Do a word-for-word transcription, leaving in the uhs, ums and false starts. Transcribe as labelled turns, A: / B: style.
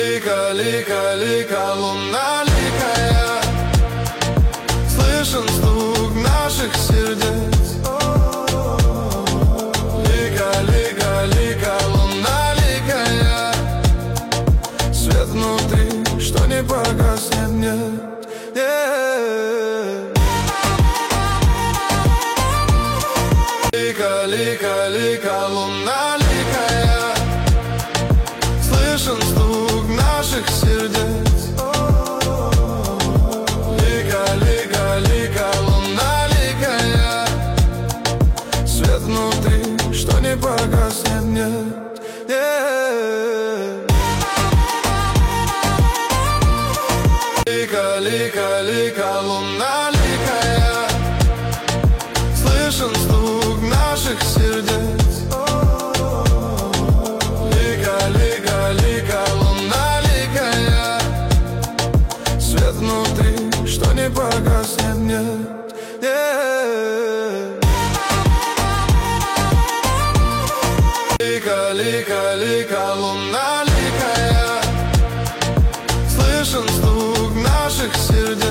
A: Лика, лика, лика, луна ликая, слышен стук наших сердец. Лика, лика, лика, луна ликая, свет внутри, что не погаснет, нет. Лика, лика, лика, луна ликая, слышен стук наших сердец. Лика, лика, лика, луна ликая, свет внутри, что не погаснет, нет. Лика, лика, лика, луна ликая, слышен стук наших сердец. Лика, лика, лика, луна ликая, свет внутри, что не погаснет, нет. Лика, лика, лика, луна ликая, слышен стук наших сердец.